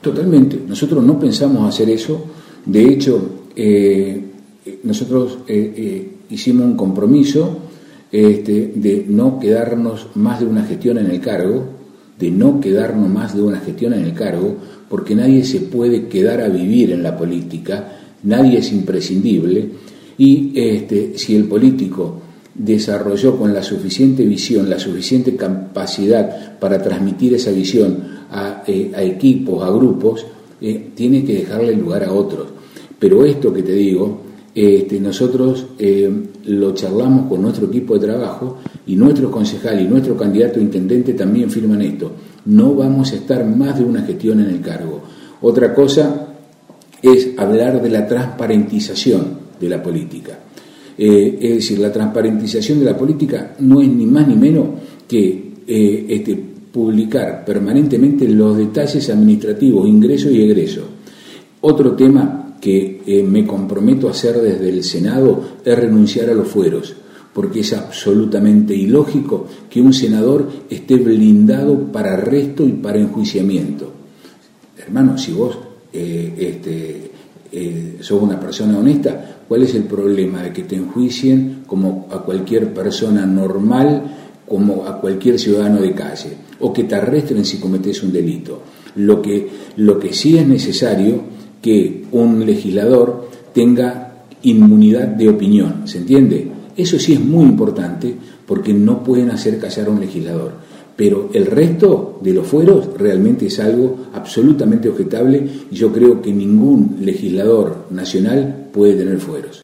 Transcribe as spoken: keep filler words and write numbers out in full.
Totalmente. Nosotros no pensamos hacer eso. De hecho, eh, nosotros eh, eh, hicimos un compromiso este, de no quedarnos más de una gestión en el cargo, de no quedarnos más de una gestión en el cargo, porque nadie se puede quedar a vivir en la política, nadie es imprescindible, y este, si el político desarrolló con la suficiente visión, la suficiente capacidad para transmitir esa visión a, eh, a equipos, a grupos, eh, tiene que dejarle lugar a otros. Pero esto que te digo, este, nosotros eh, lo charlamos con nuestro equipo de trabajo y nuestro concejal y nuestro candidato a intendente también firman esto. No vamos a estar más de una gestión en el cargo. Otra cosa es hablar de la transparentización de la política. Eh, es decir, la transparentización de la política no es ni más ni menos que eh, este, publicar permanentemente los detalles administrativos, ingresos y egresos. Otro tema que eh, me comprometo a hacer desde el Senado es renunciar a los fueros, porque es absolutamente ilógico que un senador esté blindado para arresto y para enjuiciamiento. Hermano, si vos eh, este, eh, sos una persona honesta, ¿cuál es el problema de que te enjuicien como a cualquier persona normal, como a cualquier ciudadano de calle, o que te arresten si cometés un delito? Lo que, lo que sí es necesario que un legislador tenga inmunidad de opinión, ¿se entiende? Eso sí es muy importante porque no pueden hacer callar a un legislador. Pero el resto de los fueros realmente es algo absolutamente objetable y yo creo que ningún legislador nacional puede tener fueros.